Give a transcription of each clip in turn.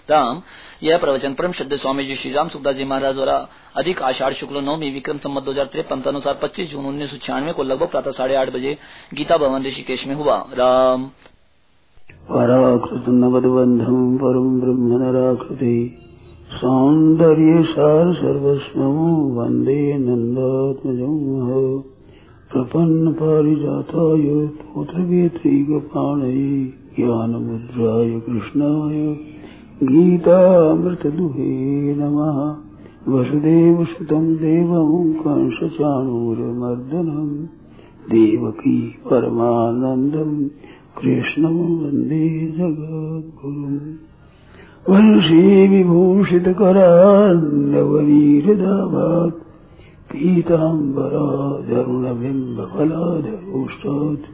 राम। यह प्रवचन परम श्रद्धेय स्वामी जी श्री राम सुखदास जी महाराज द्वारा अधिक आषाढ़ शुक्ल 9 विक्रम संवत 2053 अनुसार 25 जून 1996 को लगभग प्रातः 8:30 बजे गीता भवन ऋषिकेश में हुआ। राम। पराकृत नवद्बंधम परम ब्रह्म नराकृति सौंदर्य सार सर्वस्वं वंदे नंदात्मजं प्रपन्न पारिजाताय पुत्रवेत्रैकपाणये ज्ञानमुद्राय कृष्णाय गीतामृतदुहे नमः। वसुदेवसुतं देवं कंसचाणूरमर्दनं देवकी परमानन्दं कृष्णं वन्दे जगद्गुरुम्। वंशी विभूषितकरान्नवनीरदाभात् पीताम्बराधरुणबिम्बफलाधरोष्टात्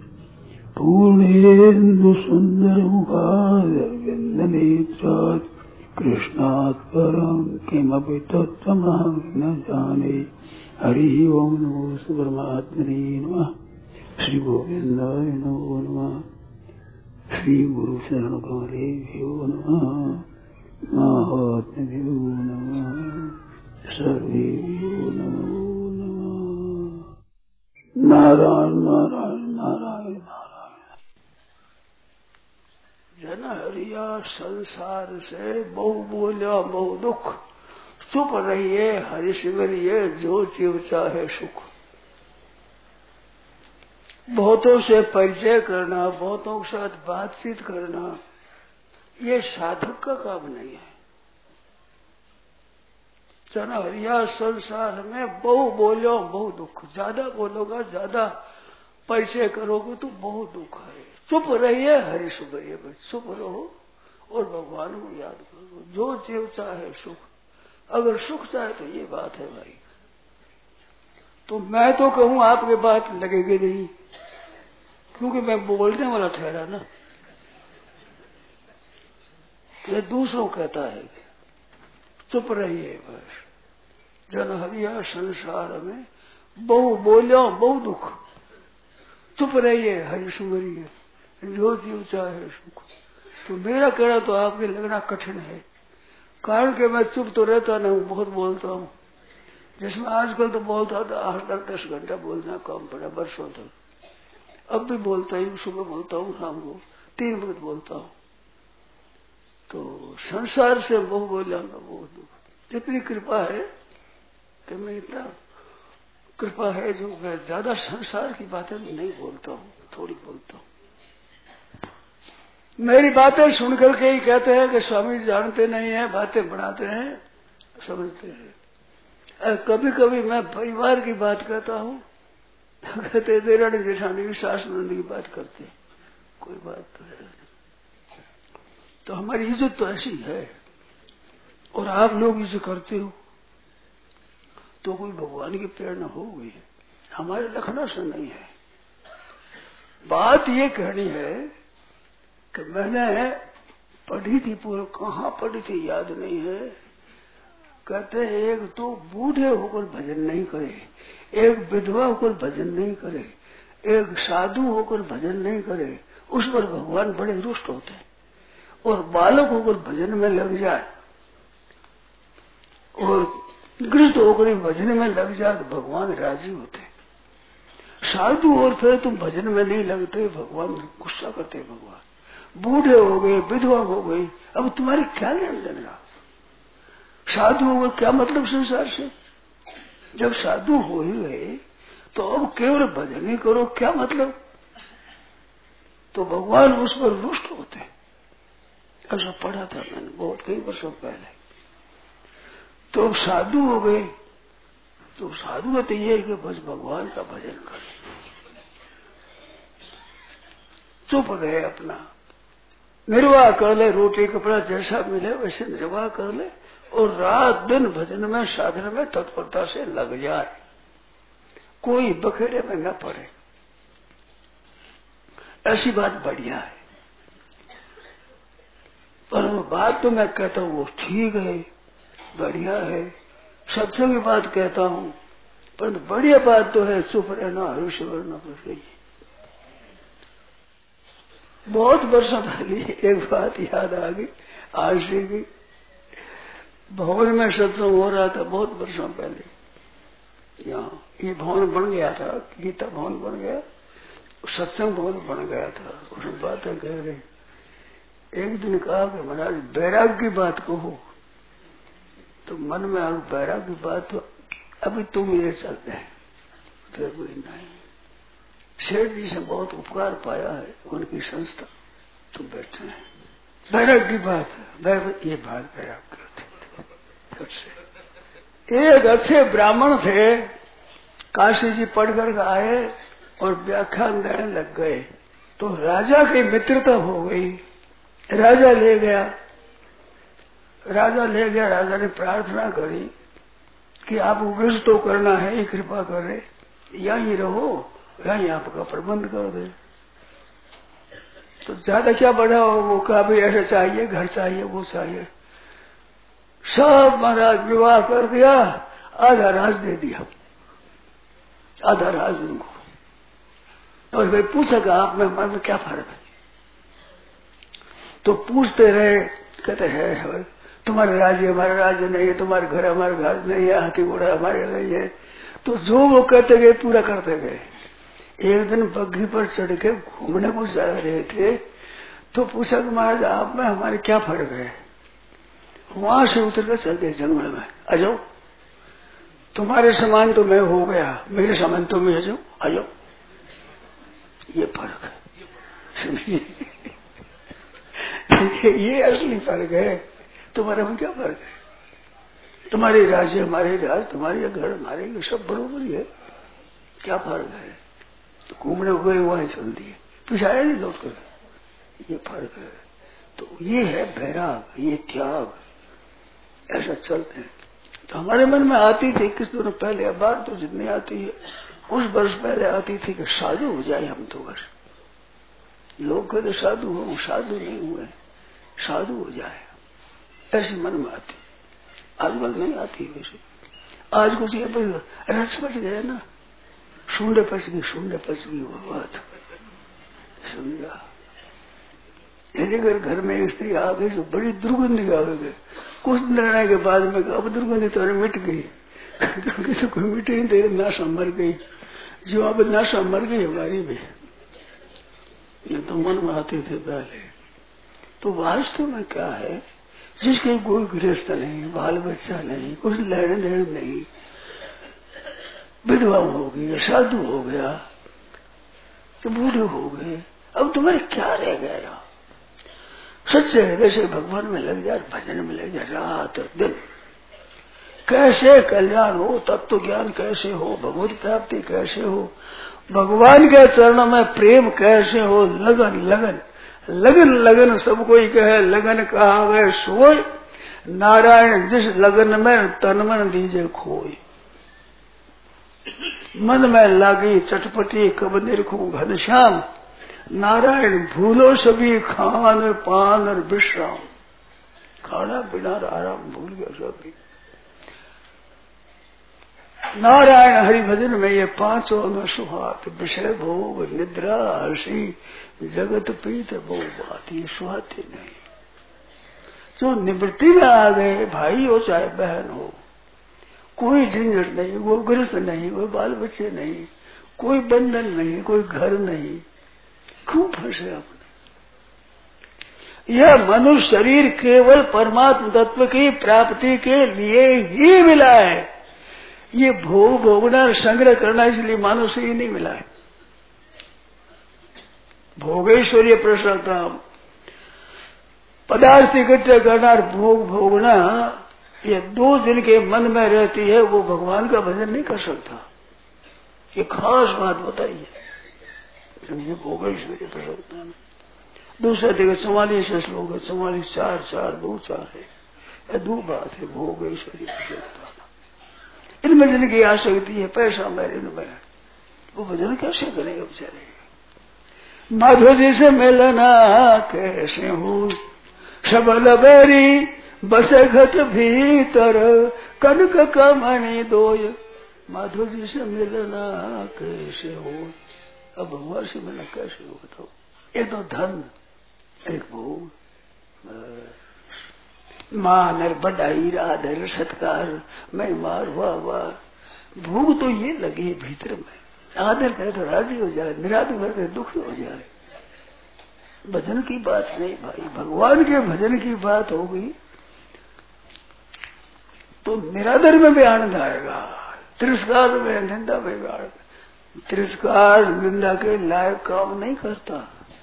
पूर्णेन्दुसुन्दरमुखादरविन्दनेत्रात् कृष्णात् परं किमपि तत्त्वमहं न जाने। हरिः ओं नमो परमात्मने नमः। श्री गोविन्दाय नमो नमः। श्री गुरु शरण कमलेभ्यो नमः। महात्म्यो नमः। सर्वेभ्यो नमो नमः। नारायण नारायण नारायण नारायण। जन हरिया संसार से बहु बोलिया बहु दुख, चुप रहिए हरि सिमरिए जो जीव चाहे सुख। बहुतों से परिचय करना, बहुतों के साथ बातचीत करना, ये साधक का काम नहीं है। जन हरिया संसार में बहु बोलो बहु दुख, ज्यादा बोलोगा ज्यादा परिचय करोगे तो बहुत दुख है। चुप रहिए हरि सुमरिए, चुप रहो और भगवान को याद करो। जो जीव चाहे सुख, अगर सुख चाहे तो ये बात है भाई। तो मैं तो कहूं आपके बात लगेगी नहीं, क्योंकि मैं बोलने वाला ठहरा ना। ये दूसरों कहता है चुप रहिए बस। जन हरिया संसार में बहु बोलो बहु दुख, चुप रहिए हरि सुमरिए जो जीव चाहे सुख। तो मेरा कहना तो आपके लगना कठिन है, कारण कि मैं चुप तो रहता नहीं हूँ, बहुत बोलता हूँ। जिसमें आजकल तो बोलता था 8-10 घंटा बोलना काम पड़ा वर्षों तक। अब भी बोलता हूँ, सुबह बोलता हूँ, शाम को 3 मिनट बोलता हूँ। तो संसार से बहु बोला बहुत दुख। जितनी कृपा है कि मैं इतना कृपा है जो मैं ज्यादा संसार की बातें नहीं बोलता हूँ, थोड़ी बोलता हूँ। मेरी बातें सुन करके ही कहते हैं कि स्वामी जानते नहीं है, बातें बनाते हैं, समझते हैं। कभी कभी मैं परिवार की बात कहता हूँ, कहते देरानी जेठानी की सास नंद की बात करते, कोई बात तो है। तो हमारी इज्जत तो ऐसी है, और आप लोग इसे करते हो तो कोई भगवान की प्रेरणा हो गई। हमारे लखनऊ से नहीं है। बात ये कहनी है कि मैंने पढ़ी थी, पूरा कहाँ पढ़ी थी याद नहीं है। कहते हैं एक तो बूढ़े होकर भजन नहीं करे, एक विधवा होकर भजन नहीं करे, एक साधु होकर भजन नहीं करे, उस पर भगवान बड़े रुष्ट होते हैं। और बालक होकर भजन में लग जाए और गृहस्थ होकर भजन में लग जाए तो भगवान राजी होते। साधु और फिर तुम भजन में नहीं लगते, भगवान गुस्सा करते। भगवान बूढ़े हो गए, विधवा हो गई, अब तुम्हारी क्या लेन देना। साधु हो गए क्या मतलब संसार से, जब साधु हो ही गए तो अब केवल भजन ही करो, क्या मतलब। तो भगवान उस पर रुष्ट होते। ऐसा पढ़ा था मैंने बहुत कई वर्षों पहले। तो साधु हो गए तो साधु कहते ये है कि बस भगवान का भजन करें, चुप रहे, अपना निर्वाह कर ले, रोटी कपड़ा जैसा मिले वैसे निर्वाह कर ले, और रात दिन भजन में साधन में तत्परता से लग जाए, कोई बखेड़े में न पड़े। ऐसी बात बढ़िया है। पर बात तो मैं कहता हूँ वो ठीक है, बढ़िया है, सत्संग की बात कहता हूँ, पर बढ़िया बात तो है चुप रहना, हरुष करना पड़ेगी। बहुत वर्षों पहले एक बात याद आ गई, आज से भी भवन में सत्संग हो रहा था बहुत वर्षों पहले। यहाँ ये भवन बन गया था, गीता भवन बन गया, सत्संग भवन बन गया था। उसमें बातें कह रहे, एक दिन कहा कि महाराज बैराग की बात कहो, तो मन में अब बैराग की बात तो अभी तुम ये चलते हैं, फिर कोई नहीं। सेठ जी से बहुत उपकार पाया है, उनकी संस्था, तुम बैठे हैं। बैराग की बात है, ये बात बैराग करते एक अच्छे ब्राह्मण थे, काशी जी पढ़कर आए और व्याख्यान देने लग गए, तो राजा की मित्रता हो गई। राजा ले गया, राजा ने प्रार्थना करी कि आप उपदेश तो करना है, ये कृपा करे, यहीं रहो, यहीं आपका प्रबंध कर दे। तो ज्यादा क्या बढ़ा, वो कहा भाई ऐसा चाहिए, घर चाहिए, वो चाहिए। सब महाराज विवाह कर दिया, आधा राज दे दिया, आधा राज उनको। और भाई पूछा कि आप में हमारे में क्या फर्क है? तो पूछते रहे, कहते हैं तुम्हारे राज्य हमारा राज्य नहीं है, तुम्हारे घर हमारे घर नहीं है, हाथी घोड़ा हमारे नहीं है। तो जो वो कहते गए पूरा करते गए। एक दिन बग्घी पर चढ़ के घूमने को जा रहे थे, तो पूछा कि महाराज आप में हमारे क्या फर्क है? वहां से उतर कर चल गए जंगल में, आ जाओ, तुम्हारे समान तो मैं हो गया, मेरे समान तो मैं जाओ, आ जाओ। ये फर्क है, ये असली फर्क है। तुम्हारे में क्या फर्क है? तुम्हारे राज्य हमारे राज, तुम्हारे घर हमारे, ये सब बरोबर ही है, क्या फर्क है? तो घूमने को गए, वहां चल दिए, कुछ आया नहीं लौट कर, ये फर्क है। तो ये है बैराग, ये त्याग, ऐसा चलते हैं। तो हमारे मन में आती थी किस दिनों पहले, अब बात तो जितनी आती है, कुछ वर्ष पहले आती थी कि साधु हो जाए हम तो बस। लोग कहते साधु हो, साधु नहीं हुए, साधु हो जाए, ऐसे मन में आती। आजकल नहीं आती वैसे। आज कुछ ये रस पच गया ना, शून्य पच गई वो बात, समझा। यदि अगर घर में स्त्री आ गई तो बड़ी दुर्गंधी आ गई, कुछ निर्णय के बाद में अब दुर्गंधी तो मिट गई, क्योंकि तो कोई मिटी नहीं, तो नाशा मर गई, जो अब नाशा मर गई हमारी भी, तो मन में आते थे पहले। तो वास्तव में क्या है, जिसके कोई गृहस्थ नहीं, बाल बच्चा नहीं, कुछ लेने देने नहीं, विधवा हो गई, साधु हो गया, तो बूढ़े हो गए, अब तुम्हारे क्या रह गया? सच्चे हृदय से भगवान में लग जाए, भजन में लग जाए, रात और दिन। कैसे कल्याण हो, तत्व ज्ञान कैसे हो, भगवत प्राप्ति कैसे हो, भगवान के चरणों में प्रेम कैसे हो, लगन लगन लगन लगन सब कोई कहे, लगन कहा वह सोय, नारायण जिस लगन में तन मन दीजे खोई। मन में लागी चटपटी कब निरखूं घनश्याम, नारायण भूलो सभी खान पान और विश्राम। खाना पीना आराम भूल गया सभी। नारायण हरि भजन में ये पांचों में सुहात, विषय भोग निद्रा हर्षी जगत प्रीत भोग बात, ये सुहाते नहीं। जो निवृत्ति में आ गए, भाई हो चाहे बहन हो, कोई झंझट नहीं, कोई गृहस्थ नहीं, कोई बाल बच्चे नहीं, कोई बंधन नहीं, कोई घर नहीं, खूब फंसे अपने। यह मनुष्य शरीर केवल परमात्म तत्व की प्राप्ति के लिए ही मिला है। ये भोग भोगना संग्रह करना इसलिए मानव से ही नहीं मिला है। भोगेश्वरीय प्रसन्नता, पदार्थ इकट्ठा करना और भोग भोगना, ये दो जिनके मन में रहती है वो भगवान का भजन नहीं कर सकता। ये खास बात बताइए, ये भोगेश्वरीय प्रसन्नता में। दूसरा देखो 44 श्लोक है, 44 4 2 4 है, यह दो बात है भोगेश्वरीय प्रसन्नता। इनमें जिनकी आसक्ति है, पैसा मेरे इनमें, वो भजन कैसे करेंगे बेचारे? माधव जी से मिलना कैसे हो, सबल बेरी बसे घट भीतर, कनक कमनी दोय। माधव जी से मिलना कैसे हो, अब भगवान से मिलना कैसे हो बताओ? एक तो धन, एक भोग, मान और बढ़ाई आदर सत्कार मैं मार वाह वाह। भूख तो ये लगी भीतर में, आदर करे तो राजी हो जाए, निरादर करे तो दुखी हो जाए। भजन की बात नहीं भाई, भगवान के भजन की बात होगी तो निरादर में भी आनंद आएगा, तिरस्कार में निंदा में भी आनंद। तिरस्कार निंदा के लायक काम नहीं करता,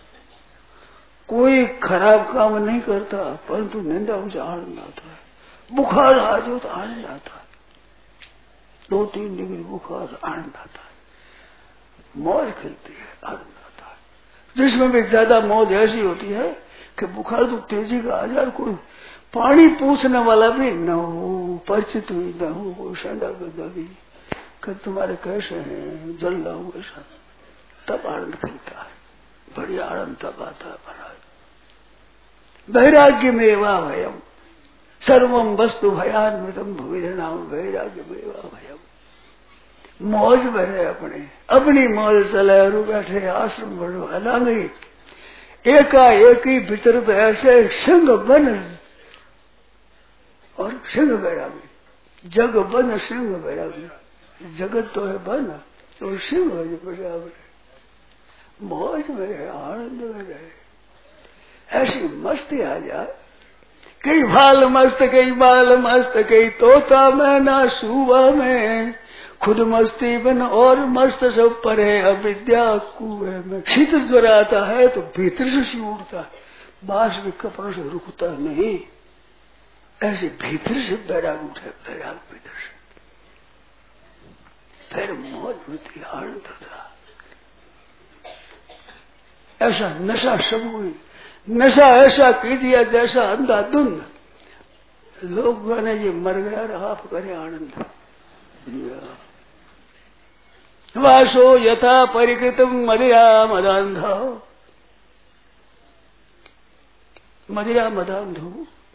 कोई खराब काम नहीं करता, परंतु निंदा मुझे आनंद आता है। बुखार आ जाओ तो आनंद आता है, 2-3 डिग्री बुखार आनंद आता है, मौज खिलती है, आनंद आता है। जिसमें भी ज्यादा मौज ऐसी होती है कि बुखार तो तेजी का आ जाए, कोई पानी पूछने वाला भी न हो, परिचित भी न हो, कोई संडा गदा भी कि तुम्हारे कैसे हैं, जल रहा हूं ऐसा, तब आनंद खिलता है, बढ़िया आनंद तब आता है महाराज। वैराग्य में वा भयम सर्वम वस्तु भयान्वितम भूरिणाम वैराग्य में वा भयम। मौज में रहे, अपनी मौज चले और बैठे, आश्रम बढ़वा लांगी एकाएक ही भीतर तो ऐसे सिंह बन और सिंह बैरागी, जग बन सिंह बैरागी। जगत तो है बन तो सिंह बराबर, मौज में रहे, आनंद में रहे, ऐसी मस्ती आ जाए। कई भाल मस्त, कई बाल मस्त, कई तोता में ना सुबह में, खुद मस्ती बन और मस्त सब परे अविद्या कुएं में। शीत ज्वर आता है तो भीतर से सी उड़ता है, बाहर के कपड़ों से रुकता नहीं, ऐसे भीतर से बैराग उठे, बैराग भीतर से, फिर मौज होती, आनंद होता। ऐसा नशा सब हुई, नशा ऐसा कीजिए जैसा अंधाधुंध, लोग ने ये मर गया और आप करे आनंद। वासो यथा परिकृतम मदिरा मदांधो, मदिरा मदांधो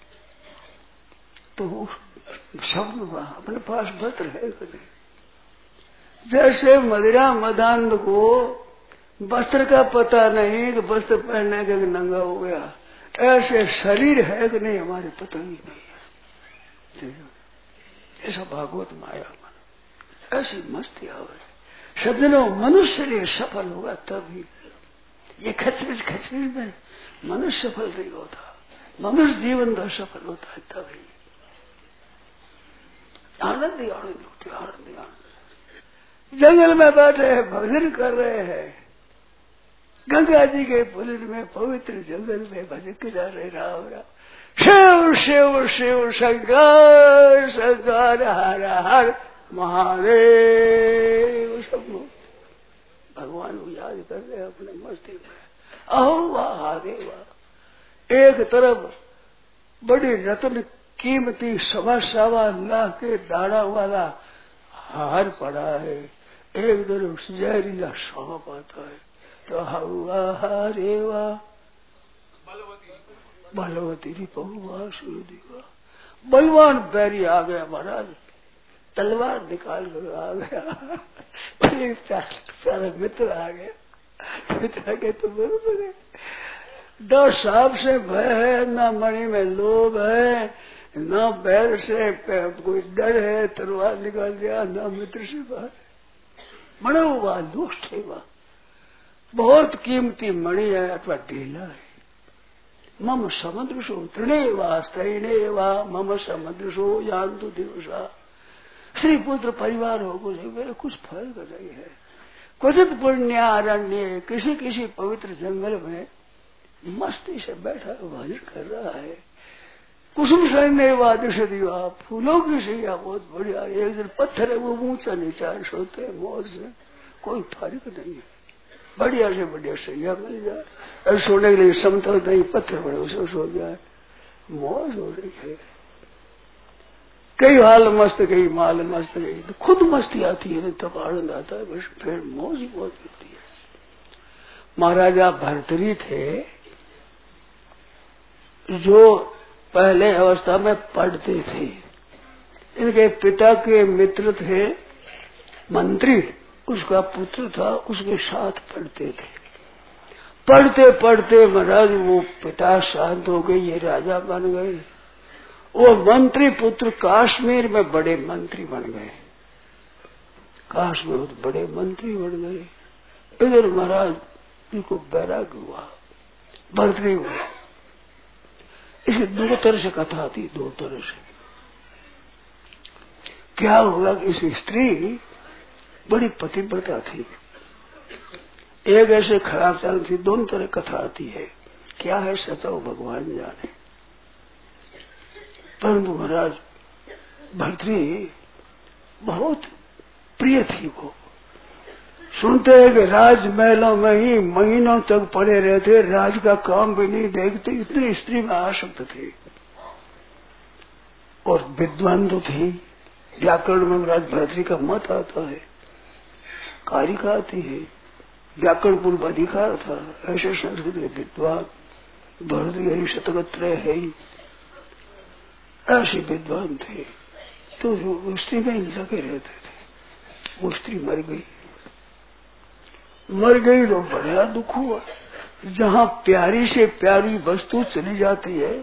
तो शब्द अपने पास वस्त्र है कभी, जैसे मदिरा मदांध को वस्त्र का पता नहीं कि वस्त्र पहनने के नंगा हो गया, ऐसे शरीर है कि नहीं हमारे पता ही नहीं है। ऐसा भागवत माया मन, ऐसी मस्ती आवे। सज्जनों, मनुष्य लिए सफल होगा तभी, ये खचरिच में मनुष्य सफल नहीं होता, मनुष्य जीवन तो सफल होता है तभी। आनंद ही आनंद होती, आनंद ही आनंद। जंगल में बैठे हैं, भजन कर रहे हैं, गंगा जी के पुलिन में, पवित्र जंगल में भजन जा रहे, राम राम शिव शिव शिव शंकर शंकर हर हर महादेव। सब लोग भगवान को याद कर रहे अपने मस्ती में। अहो महादेव, एक तरफ बड़ी रत्न कीमती 1.25 लाख के दाना वाला हार पड़ा है, एक तरफ जहरीला सांप आता है, तो हवा रेवा बलवती पहुआ सूर्य, बलवान बैरी आ गया महाराज, तलवार निकाल कर आ गया, सारे मित्र आ गया, मित्र आगे तो बरोबर है। डर सांप से भय है, ना मणि में लोभ है, ना बैर से कोई डर है, तलवार निकाल दिया, ना मित्र से बात। मणो हुआ दुष्ट है, वह बहुत कीमती मणि है अथवा ढीला है। मम समुद्रशो तृणे वा स्त्रीणे वा मम समुद्रशो जानतु दिवसा। श्री पुत्र परिवार हो कुछ फर्क नहीं है। क्वचित पुण्यारण्य, किसी किसी पवित्र जंगल में मस्ती से बैठा भजन कर रहा है। कुसुम सैन्य वा दिशा दिवा, फूलों की सैया बहुत बढ़िया, एक दिन पत्थर है वो ऊंचा नीचा सोते मौज से, कोई फर्क नहीं है। बढ़िया से बढ़िया सैया मिल जाए, और सोने के लिए समतल नहीं, पत्थर बड़े उसे सो जाए, मौज हो रही है। कई हाल मस्त, कई माल मस्त, कई तो खुद मस्ती आती है, तब आनंद आता है, बस फिर मौज ही मौज होती है। महाराजा भर्तृहरि थे जो पहले अवस्था में पढ़ते थे, इनके पिता के मित्र थे मंत्री, उसका पुत्र था, उसके साथ पढ़ते थे। पढ़ते पढ़ते महाराज वो पिता शांत हो गए, ये राजा बन गए, वो मंत्री पुत्र कश्मीर में बड़े मंत्री बन गए, कश्मीर में बड़े मंत्री बन गए। इधर महाराज इनको बैराग हुआ, भर्तरी हुआ। इसे दो तरह से कथा थी, दो तरह से। क्या हुआ कि इस स्त्री बड़ी पतिव्रता थी, एक ऐसे खराब चाल थी, दोनों तरह कथा आती है। क्या है सताओ भगवान जाने। परंतु महाराज भर्तरी बहुत प्रिय थी। वो सुनते हैं कि राजमहलों में ही महीनों तक पड़े रहते, राज का काम भी नहीं देखते, इतनी स्त्री में आसक्त थे। और विद्वान तो थी, व्याकरण में महाराज भर्तरी का मत आता है, कारिका आती है, व्याकरण पूर्व अधिकार था। ऐसे संस्कृत के विद्वान भर्तरी शतकत्रय है ही, ऐसे विद्वान थे। तो वो स्त्री में लगे रहते थे। वो स्त्री मर गई, मर गई तो बड़ा दुख हुआ। जहाँ प्यारी से प्यारी वस्तु चली जाती है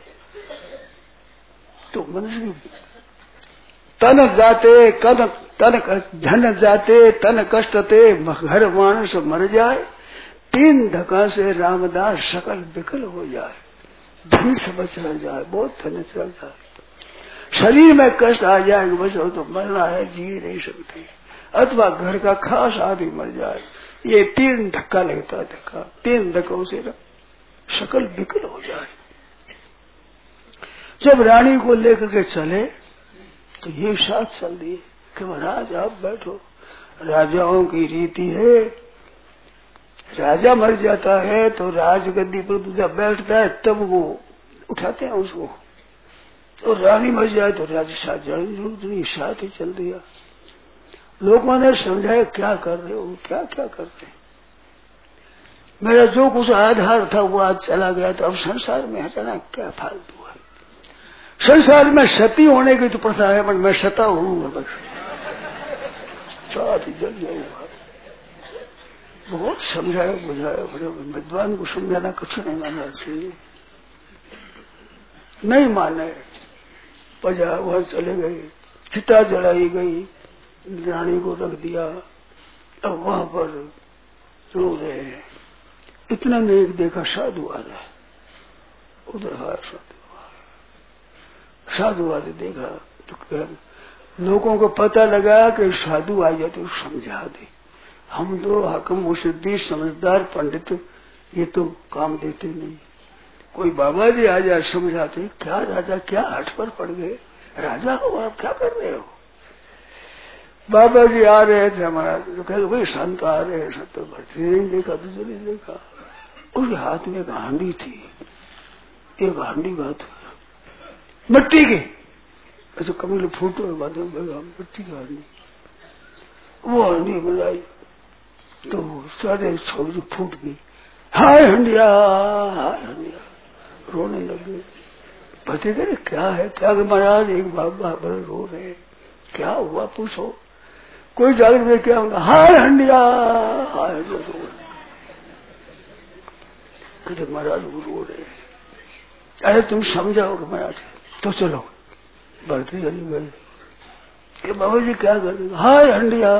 तो मनुष्य तन जाते धन जाते तन कष्टते घर मानस मर जाए, 3 धक्का से रामदास सकल विकल हो जाए। धन सब चल जाए, बहुत धन चल जाए, शरीर में कष्ट आ जाए, बस हो तो मरना है, जी नहीं सकते। अथवा घर का खास आदमी मर जाए, ये 3 धक्का लगता है। धक्का 3 धक्कों से सकल विकल हो जाए। जब रानी को लेकर के चले तो ये साथ चल दिए कि महाराज आप बैठो। राजाओं की रीति है, राजा मर जाता है तो राजगद्दी पर दूसरा बैठता है, तब वो उठाते हैं उसको। तो रानी मर जाए तो राजा साथ जाने जरूरत नहीं, साथ ही चल दिया। लोगों ने समझाया क्या कर रहे हो, क्या क्या कर रहे हैं। मेरा जो कुछ आधार था वो आज चला गया, तो अब संसार में हटाना क्या फालतू है। संसार में सती होने की तो प्रथा है, पर मैं सता हूं, बस साथ ही जल जाऊंगा। बहुत समझाया बुझाया, बड़े विद्वान को समझाना कुछ नहीं मानना चाहिए। नहीं माने, पजा वहां चले गए, चिता जलाई गई, रानी को रख दिया। अब वहां पर रो रहे हैं। इतना में एक देखा साधु आ रहा है, उधर साधु आते देखा तो लोगों को पता लगा कि साधु आ जाए तो समझा दे। हम तो हाकिम मुसद्दी समझदार पंडित ये तो काम देते नहीं। कोई बाबा जी आ जाए समझाते, क्या राजा क्या हट पर पड़ गए, राजा हो आप क्या कर रहे हो। बाबा जी आ रहे थे हमारा, तो कहते भाई संत आ रहे हैं। संत भर्तरी नहीं देखा, दूसरे नहीं देखा। उसके हाथ में एक हांडी थी, एक हांडी बात मिट्टी की, ऐसे कमल फूटो मिट्टी की हांडी। वो हांडी बनाई तो सारे छोड़ी फूट गई। हाय हंडिया, हाय हंडिया, रोने लगे। पति करे क्या है, क्या महाराज एक बाबा बड़े रो रहे, क्या हुआ पूछो। कोई जाकर में क्या होगा, हाय हंडिया, हाय हंडिया रो रहे। कहते महाराज वो रो रहे। अरे तुम समझाओगे महाराज, तो चलो भर्तरी चली गई कि बाबा जी क्या कर रहे, हाय हंडिया।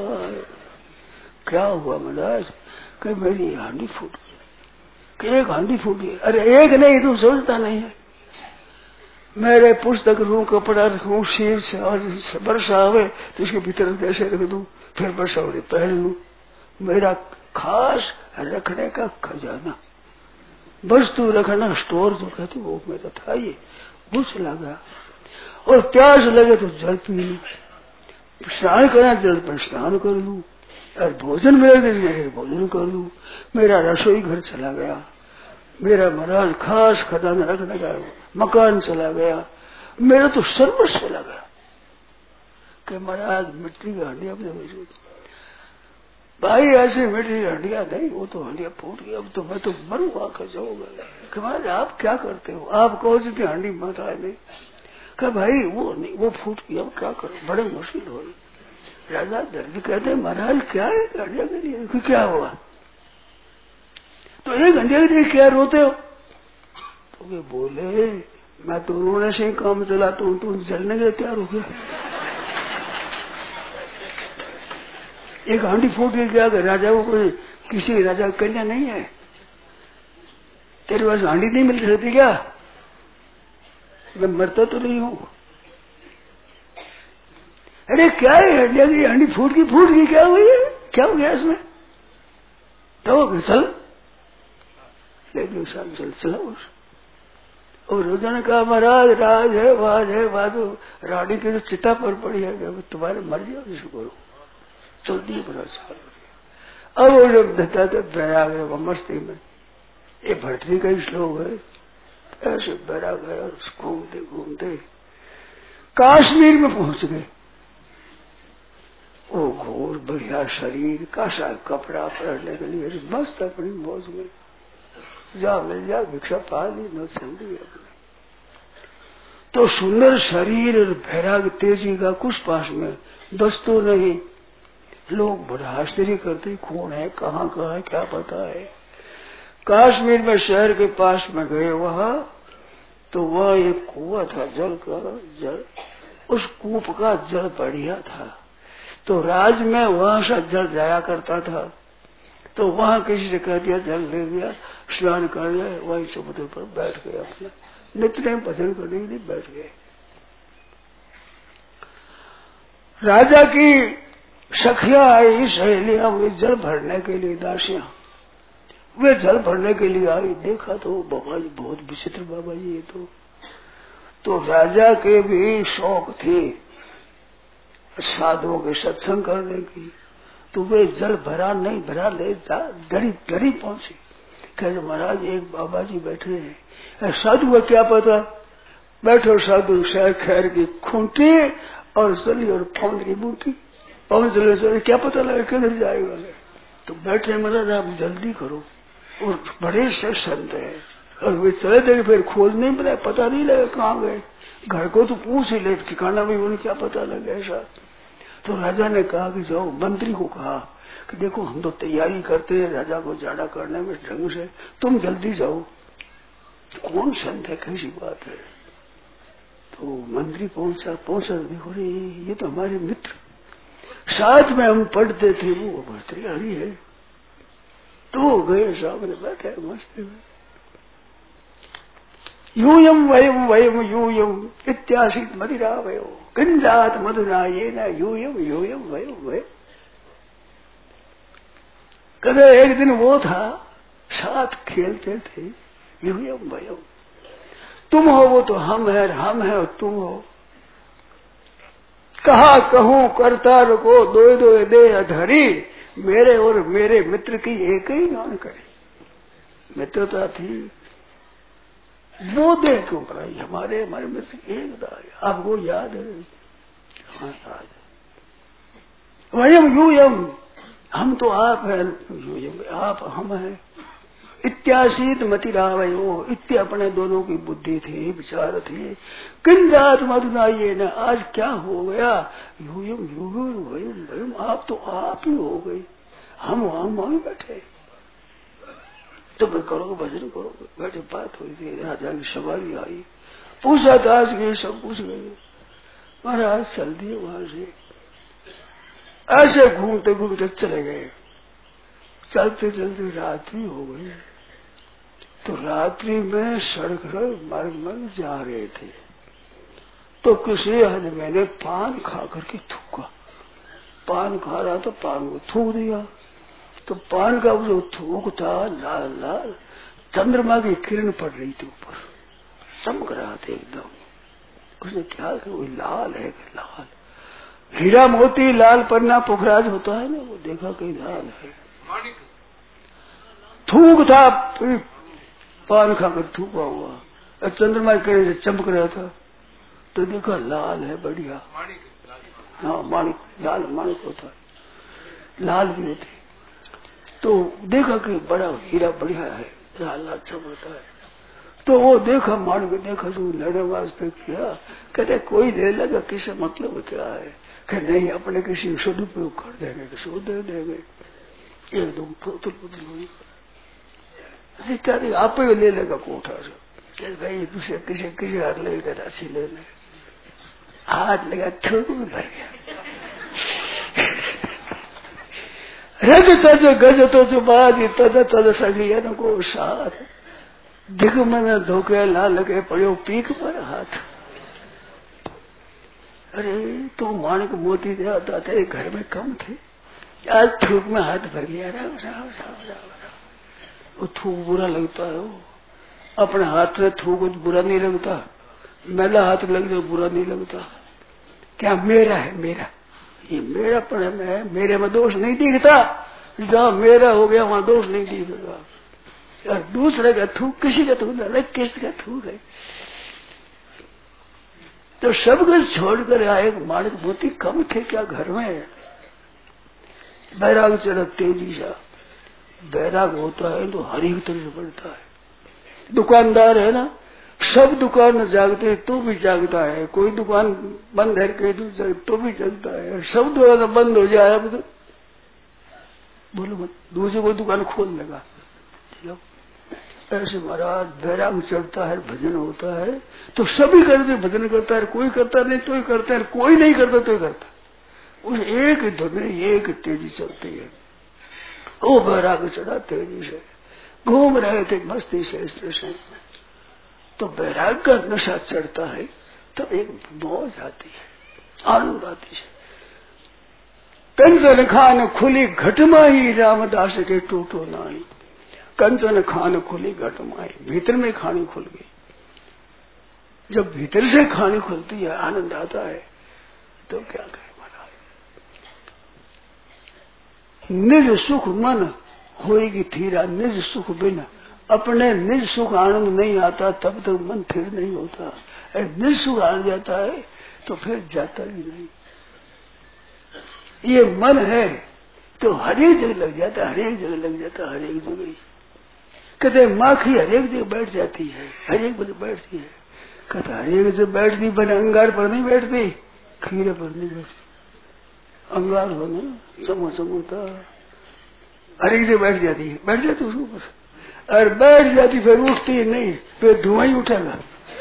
क्या हुआ महाराज, कि मेरी हांडी फूट गई। कि एक हांडी फूट गई, अरे एक नहीं, तुम सोचता नहीं है। मेरे पुस्तक रू, कपड़ा रखू, शीर से और वर्षा आवे तो इसके भीतर कैसे रख दूं, फिर वर्षा हो पहन लू। मेरा खास रखने का खजाना, वस्तु रखना स्टोर जो कहते वो मेरा था। ये बुझ लगा और प्यास लगे तो जल पी लू, स्नान करना जल पर स्नान कर लू, और भोजन मिले तो भोजन कर लू। मेरा रसोई घर चला गया, मेरा महाराज खास खजाना रखने का मकान चला गया, मेरा तो सर्वस्व लगा। कि महाराज मिट्टी की हंडिया अपने भाई ऐसे मिट्टी की हंडिया नहीं, वो तो हंडिया फूट गई, अब तो मैं तो मरूंगा कर जाऊंगा। कि महाराज आप क्या करते हो, आप कहो जितनी हंडी मत आए नहीं। कि भाई वो नहीं, वो फूट गई, अब क्या करो, बड़े मुश्किल हो रही। राजा दर्द कहते महाराज क्या है हंडिया के लिए, क्या हुआ। तो एक हंडिया के लिए क्या रोते हो। तो वे बोले मैं तो रोने से ही काम चलाता हूँ, तू जलने के तैयार हो गया। एक हांडी फूट के क्या कर राजा को, कोई किसी राजा की कन्या नहीं है, तेरे पास हांडी नहीं मिल सकती क्या? मैं मरता तो नहीं हूं। अरे क्या है हड्डिया की हांडी फूट गई क्या हुई है, क्या हो गया इसमें? तो चल लेकिन चल चला उस। और रोजा ने कहा महाराज राज है वाज है वादो, रानी की तो चिता पर पड़ी है, तुम्हारे मर्जी हो करो, जल्दी बड़ा साल। अब वो जब देता था बैराग है मस्ती में, ये भटरी का ही श्लोक है, ऐसे बैराग है घूमते घूमते काश्मीर में पहुंच गए। वो घोर बढ़िया शरीर, कासा कपड़ा पहनने के लिए मस्त अपनी मौज में, जा मिल जा भिक्षा पा ली न समझी अपने। तो सुंदर शरीर और बैराग तेजी का कुछ पास में दस्तों नहीं, लोग बड़ा आश्चर्य करते, कौन है, कहाँ का है, क्या पता है। कश्मीर में शहर के पास में गए वहां, तो वह एक कुआं था जल का, जल उस कूप का जल बढ़िया था, तो राज में वहां से जल जाया करता था। तो वहां किसी से कह दिया, जल ले लिया, स्नान कर लिया, वही समुद्र पर बैठ गए, अपने नित्य भजन करने के लिए बैठ गए। राजा की सखियां आई, सहेलियां, वे जल भरने के लिए, दासियां वे जल भरने के लिए आई। देखा तो बाबा जी बहुत विचित्र, बाबा जी ये तो राजा के भी शौक थे साधुओं के सत्संग करने की, तो वे जल भरा नहीं भरा ले जा, डरी पहुंची। कहे महाराज एक बाबा जी बैठे हैं, साधु का क्या पता, बैठो साधु शहर खैर की खूंटी और सली और पौन की बूटी, पवन चले क्या पता लगे किधर जाएगा। तो बैठे महाराज आप जल्दी करो, और बड़े से संत है, और वे चले थे फिर खोज नहीं मिला, पता नहीं लगा कहाँ गए, घर को तो पूछ ही ले, ठिकाना भी उन्हें क्या पता लगे ऐसा। तो राजा ने कहा कि जाओ, मंत्री को कहा कि देखो हम तो तैयारी करते हैं राजा को जाड़ा करने में ढंग से, तुम जल्दी जाओ, कौन संत है, कैसी बात है। तो मंत्री पहुंचा देखो रे ये तो हमारे मित्र, साथ में हम पढ़ते थे, वो भर्तृहरि है। तो गए सामने बैठे मस्ती में, यूयम वयम यूयम इत्यासित मदिरा वयो किंजात मधुना ये न यूयम वयम। कदे एक दिन वो था, साथ खेलते थे, यूयम वयम, तुम हो वो तो हम है और तुम हो। कहा कहूं करतार को दो दे धरी, मेरे और मेरे मित्र की एक ही जान करे। मित्रता थी, वो दे क्यों कराई, हमारे मित्र एक दाई, आपको याद है? हाँ याद है। वयम यूयम, हम तो आप है, यूयम आप हम है। इत्यासीत मतिरावयो, इत्य अपने दोनों की बुद्धि थी, विचार थे। किन जात मधुना ये न, आज क्या हो गया, यूयम वयम, आप तो आप ही हो गई, हम बैठे। तो मैं करोगे भजन करोगे, बैठे बात हुई थी, राजा की सवारी आई, पूछा ताश गए, सब पूछ गए, महाराज चल दिए वहां से। ऐसे घूमते घूमते चले गए, चलते चलते रात्रि हो गई। तो रात्रि में सड़क मार्ग में जा रहे थे, तो किसी आदमी ने पान खा करके थूका, पान खा रहा तो पान को थूक दिया। तो पान का जो थूक था लाल लाल, चंद्रमा की किरण पड़ रही थी ऊपर, चमक रहा था एकदम। उसने क्या कि वो लाल है, लाल हीरा मोती लाल पन्ना पुखराज होता है ना, वो देखा कि लाल है। थूक था, पान खाकर थूका हुआ, चंद्रमा की किरण से चमक रहा था, तो देखा लाल है बढ़िया। हाँ माणिक, लाल माणिक होता है, लाल भी होते। तो देखा कि बड़ा हीरा बढ़िया है, लाल अच्छा होता है। तो वो देखा, माणिक देखा, तो लड़ने वास्ते किया, कहते कोई ले लगा, किसे मतलब क्या है, कि नहीं अपने किसी सदुपयोग कर देंगे, किसी को दे देंगे, एकदम पुतल हुई। क्या आप ही ले लेगा कोठा से, भाई दूसरे किसी हाथ लगेगा राशि लेने, हाथ लगा थोक में भर गया। रज तज गज तो बाजी तद तद सगियन को साथ, दिग मन धोखे ला लगे पड़ो पीक पर हाथ। अरे तो माणिक मोती दे आता थे, घर में कम थे, आज थूक में हाथ भर लिया। राम राम राम राम राम। वो थूक बुरा लगता है, वो अपने हाथ में थूक बुरा नहीं लगता, मेला हाथ लग जाए बुरा नहीं लगता। क्या मेरा है, मेरा ये मेरा पड़े में है, मेरे में दोष नहीं दिखता। जहाँ मेरा हो गया वहां दोष नहीं दिखेगा। और दूसरे का थूक, किसी का थूक अलग, किसका थूक है। तो सब कुछ छोड़कर आए, माणिक मोती कम थे क्या घर में। बैराग चढ़ा तेजी सा, बैराग होता है तो हर एक तरफ बढ़ता है। दुकानदार है ना, सब दुकान जागते तो भी जागता है, कोई दुकान बंद है तो भी जगता है, सब दुकान बंद हो जाए अब तो बोलो मत, दूसरी कोई दुकान खोल लेगा। ऐसे महाराज बैराग चढ़ता है, भजन होता है तो सभी करते, भजन करता है, कोई करता नहीं तो ही करता है, कोई नहीं करता तो ही करता। उस एक धुन एक तेजी चलती है। वो बैराग चढ़ा तेजी से, घूम रहे थे मस्ती से स्टेशन में, तो बैराग का नशा चढ़ता है तो एक मौज आती है, आनंद आती है। कंचन खान खुली घटमाई, रामदास के टूटो नाई। कंचन खान खुली घटमाई, भीतर में खानी खुल गई। जब भीतर से खानी खुलती है, आनंद आता है, तो क्या करें महाराज। निज सुख मन होएगी थीरा, निज सुख बिना अपने निज सुख आनंद नहीं आता, तब तक मन थिर नहीं होता। निज सुख आ जाता है तो फिर जाता ही नहीं। ये मन है तो हर एक जगह लग जाता, हर एक जगह लग जाता, हर एक जगह। कहते माखी हर एक जगह बैठ जाती है, हर एक जगह बैठती है। कहते हर एक जगह बैठती, बने अंगार पर नहीं बैठती, खीरे पर नहीं बैठती। अंगार हो ना समोसा हर एक जगह बैठ जाती है, बैठ जाती उसके ऊपर, और बैठ जाती फिर उठती ही नहीं, फिर धुआं ही उठेगा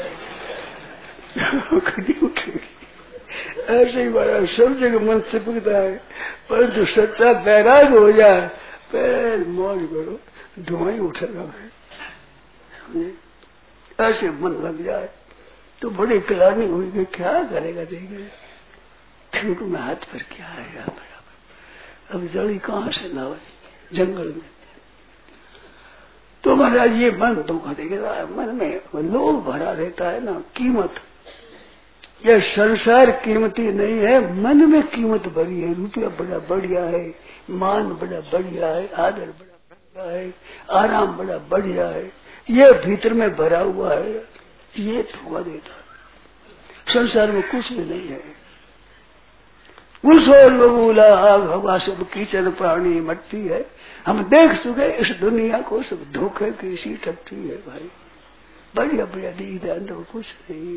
कभी उठेगी। ऐसे ही महाराज सब जगह मन चिपकता है, परंतु सच्चा बैराग हो जाए फिर मौज करो, धुआं ही उठेगा। ऐसे मन लग जाए तो बड़ी कलानी हुई कि क्या करेगा, देखेगा ठूक में हाथ पर क्या आएगा बराबर। अब जड़ी कहाँ से लावे, जंगल में। तो महाराज ये मन धोखा देगा, मन में लोभ भरा रहता है ना, कीमत। यह संसार कीमती नहीं है, मन में कीमत भरी है। रुपया बड़ा बढ़िया है, मान बड़ा बढ़िया है, आदर बड़ा बढ़िया है, आराम बड़ा बढ़िया है, ये भीतर में भरा हुआ है, ये धोखा देता है। संसार में कुछ भी नहीं है। बबूला आग हवा सब कीचड़ प्राणी मट्टी है। हम देख चुके इस दुनिया को, सब धोखे की सी टट्टी है भाई। बढ़िया बढ़िया दीद अंदर कुछ नहीं।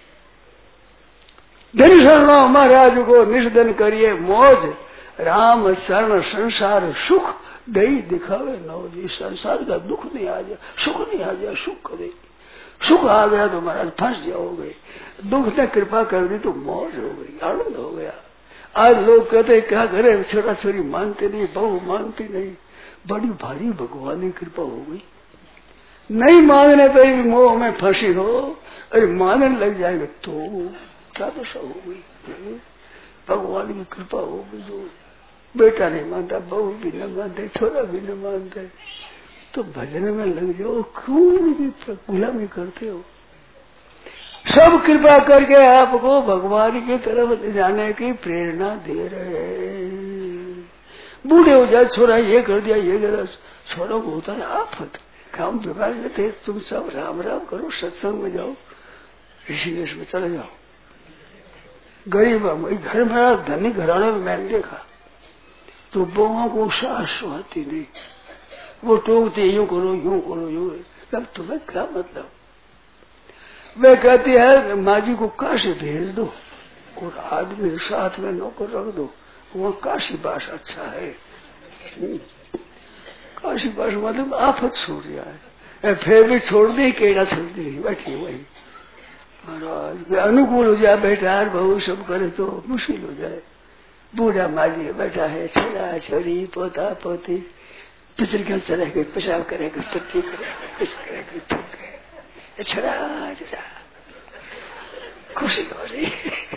धन शरण महाराज को निष्दन करिए मौज, राम शरण संसार सुख दई दिखावे नौज। संसार का दुख नहीं आ जाए, सुख नहीं आ जाए, सुख करे। सुख आ गया तो महाराज फंस जाओगे, दुख ने कृपा कर दी तो मौज हो गई, आनंद हो गया। आज लोग कहते क्या करे, छोटा छोरी मानते नहीं, बहू मानती नहीं, बड़ी भारी भगवान की कृपा हो गई। नहीं मांगने पर भी मोह में फंसी हो, अरे मानने लग जाएंगे तो क्या दशा हो गई। भगवान की कृपा हो गई, जो बेटा नहीं मानता, बहू भी न मानते, छोरा भी न मानते, तो भजन में लग जाओ, क्यों गुलामी करते हो। सब कृपा करके आपको भगवान की तरफ ले जाने की प्रेरणा दे रहे हैं। बूढ़े हो जाए, छोरा ये कर दिया, ये कर दिया, छोरों को होता है आफत। काम विभाग थे, तुम सब राम राम करो, सत्संग में जाओ, ऋषिकेश में चले जाओ। गरीब घर में धनी घराने में मैंने देखा तो बहुओं को सास सुहाती नहीं, वो टोकते यूं करो यूं करो यूं। तब तुम्हें क्या मतलब। वे कहती है माँ जी को काशी भेज दो और आदमी साथ में नौकर रख दो, वहाँ काशी बास अच्छा है। काशी बास मतलब आफत सूर्य है, फिर भी छोड़ दी केड़ा छोड़ दी बैठी वही महाराज अनुकूल हो जाए बेटा बहु सब करे तो मुश्किल हो जाए। बूढ़ा माली बैठा है छोरा छोरी पोता पोती पितृ चलेगा पेशाब करेगा टट्टी करेगा कुछ करेगा थूक करेगा छोरा खुशी हो रही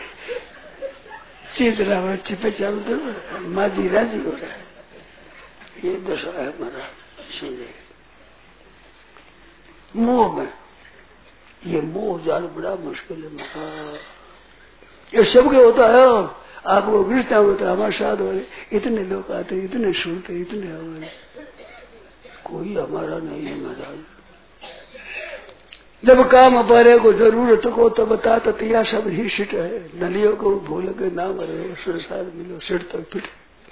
चेतना बच्चे पेशाब तो माजी राजी हो रहा है। ये दशा है हमारा सीधे मोह में। ये मोह जाल बड़ा मुश्किल है महाराज। ये सबके होता है आपको रिश्ता होता है हमारे साथ वाले इतने लोग आते इतने सुनते इतने हमारे कोई हमारा नहीं है महाराज। जब काम पारे को जरूरत को तो बता तो तिया सब ही सिट है नलियों को भूल के नाम रहे संसार मिलो सिट तक पिट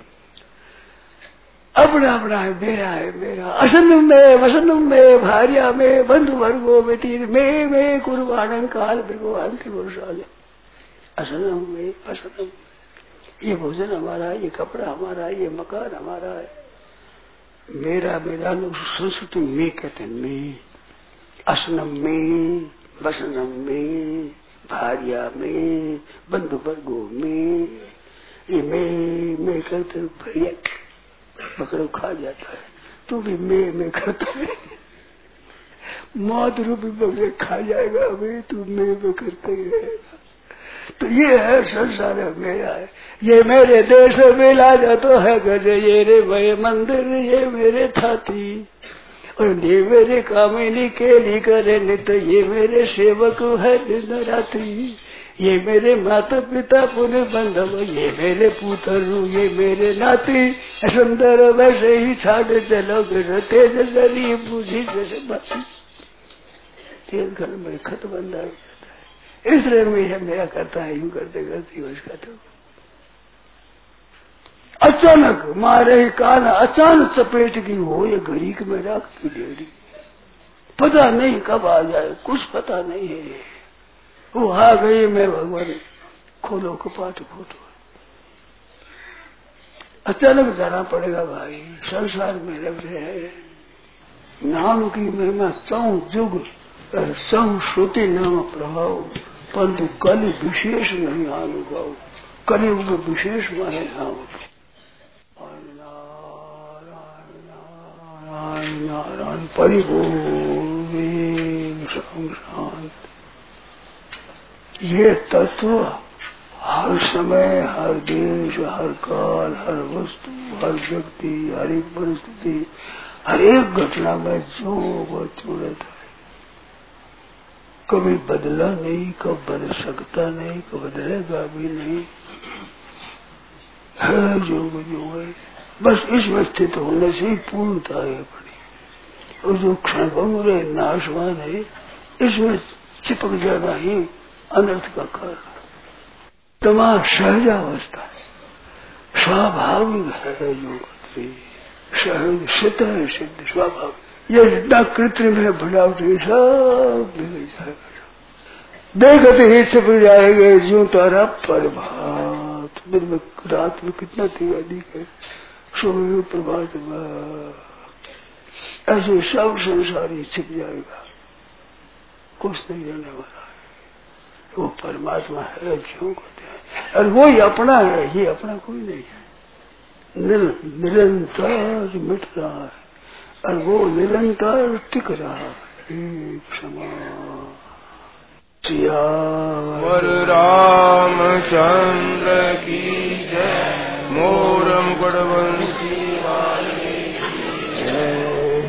अपना अपना है मेरा असनम में वसनम में भार्या में बंधु वर्गो में तीर में कुर्बान काल भगवान की वर्षाल असनम में असनम ये भोजन हमारा है ये कपड़ा हमारा है ये मकान हमारा है मेरा लोग संस्कृति में कहते हैं मैं असनम में वसनम में भार्या में बंधु वर्गो में ये मैं करते भैया बकरा खा जाता है तू भी मैं करता है मौत रूपी बकरे खा जाएगा अभी तू मैं करते ही रहेगा। तो ये है संसार है मेरा है ये मेरे देश में ला जाता है गज ये रे मेरे मंदिर ये मेरे थाती और ये मेरे कामिनी के लिए करे नित्य ये मेरे सेवक है दिन रात्रि ये मेरे माता पिता पुण्य बंधव ये मेरे पुत्र ये मेरे नाती सुंदर वैसे ही छाड़ चलोगे तेज जरी बुझी जैसे बाती तेज घर में खत बंधा हो जाता है। इसलिए मैं मेरा करता है यूं करते करते उसका तो अचानक मारे कान अचानक चपेट की हो ये घड़ी में राख की डेरी पता नहीं कब आ जाए कुछ पता नहीं है वो आ गई मैं भगवान खोलो कपाट खोटो अचानक जाना पड़ेगा भाई संसार में रह रहे हैं नाम की महिमा चौ जुग सौ श्रुति नाम प्रभाव परंतु कल विशेष नहीं अनुभव कलयुग विशेष माने नाम नारायण परिभूमि शांत। ये तत्व हर समय हर देश हर काल हर वस्तु हर व्यक्ति हर एक परिस्थिति हर एक घटना में जो वो रहता है कभी बदला नहीं कब बदल सकता नहीं कब बदलेगा भी नहीं है जो है बस इसमें स्थित होने से ही पूर्णता है अपनी और जो क्षणभंगुर है नाशवान है इसमें चिपक जाना ही अनर्थ का कारण तमाम सहजावस्था है स्वाभाविक है जो सहज सिद्ध है सिद्ध स्वाभाविक ये जितना कृत्रिम है बनावटी सब बिगड़ जाएगा देखते ही चिपक जाएगा जो तारा प्रभात दिन में रात में कितना तेज है सुबह प्रभात ऐसे सब संसार ही छिप जाएगा कुछ नहीं रहने वाला है वो परमात्मा है क्यों कहते हैं और वो ही अपना है ये अपना कोई नहीं है निरंतर मिट रहा है और वो निरंतर टिक रहा है क्षमा सियावर रामचंद्र की जय मोरम गढ़